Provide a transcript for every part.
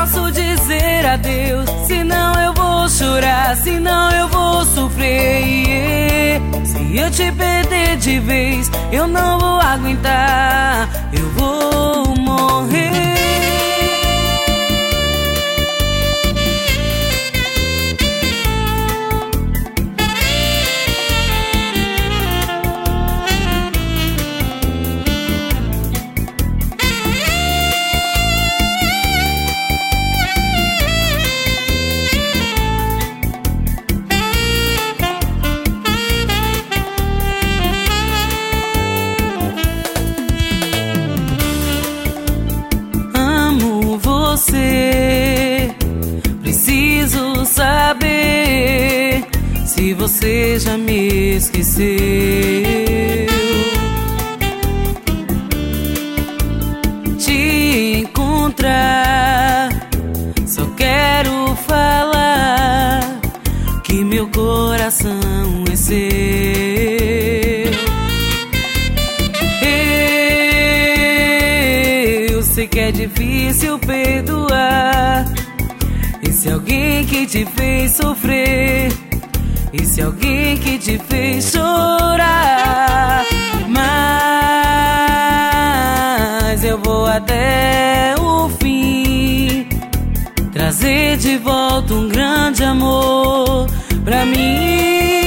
posso dizer adeus, senão eu vou chorar, senão eu vou sofrer. Se eu te perder de vez, eu não vou aguentar, eu vou morrer. Preciso saber se você já me esqueceu. Te encontrar, só quero falar que meu coração é seu. Eu sei que é difícil perdoar esse alguém que te fez sofrer, esse alguém que te fez chorar. Mas eu vou até o fim trazer de volta um grande amor pra mim.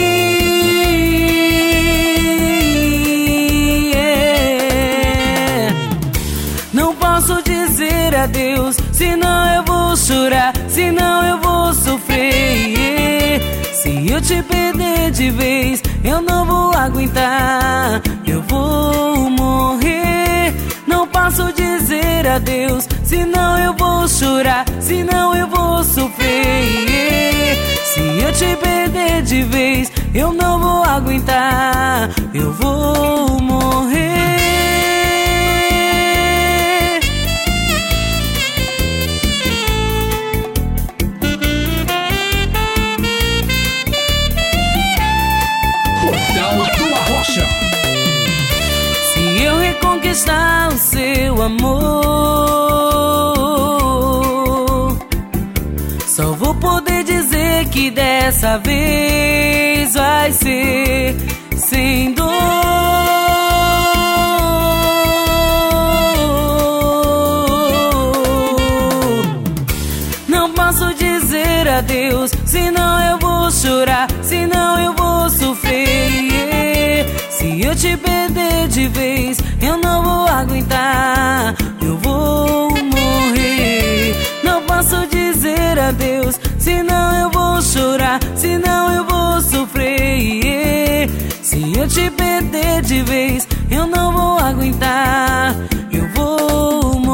Não posso dizer adeus, senão eu vou chorar, senão eu vou sofrer. Se eu te perder de vez, eu não vou aguentar, eu vou morrer. Não posso dizer adeus, senão eu vou chorar, senão eu vou sofrer. Se eu te perder de vez, eu não vou aguentar, eu vou morrer. Se eu reconquistar o seu amor, só vou poder dizer que dessa vez vai ser sem dor. Não posso dizer adeus, senão eu vou chorar, senão eu vou sofrer. Se eu te perder de vez, eu não vou aguentar, eu vou morrer. Não posso dizer adeus, senão eu vou chorar, senão eu vou sofrer. Se eu te perder de vez, eu não vou aguentar, eu vou morrer.